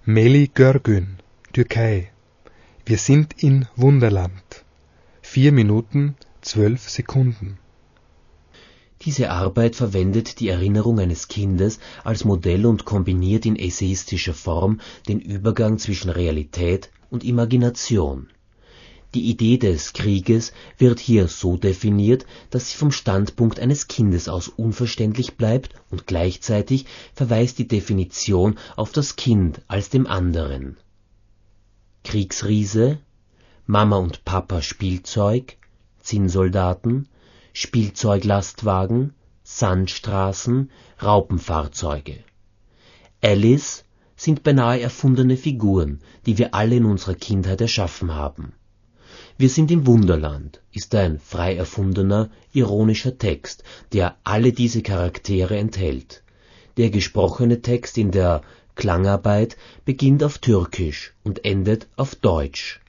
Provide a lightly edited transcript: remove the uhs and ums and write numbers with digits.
Melih Görgün, Türkei. Wir sind in Wunderland. 4 Minuten 12 Sekunden. Diese Arbeit verwendet die Erinnerung eines Kindes als Modell und kombiniert in essayistischer Form den Übergang zwischen Realität und Imagination. Die Idee des Krieges wird hier so definiert, dass sie vom Standpunkt eines Kindes aus unverständlich bleibt, und gleichzeitig verweist die Definition auf das Kind als dem anderen. Kriegsriese, Mama und Papa Spielzeug, Zinnsoldaten, Spielzeuglastwagen, Sandstraßen, Raupenfahrzeuge. Alice sind beinahe erfundene Figuren, die wir alle in unserer Kindheit erschaffen haben. Wir sind im Wunderland ist ein frei erfundener, ironischer Text, der alle diese Charaktere enthält. Der gesprochene Text in der Klangarbeit beginnt auf Türkisch und endet auf Deutsch.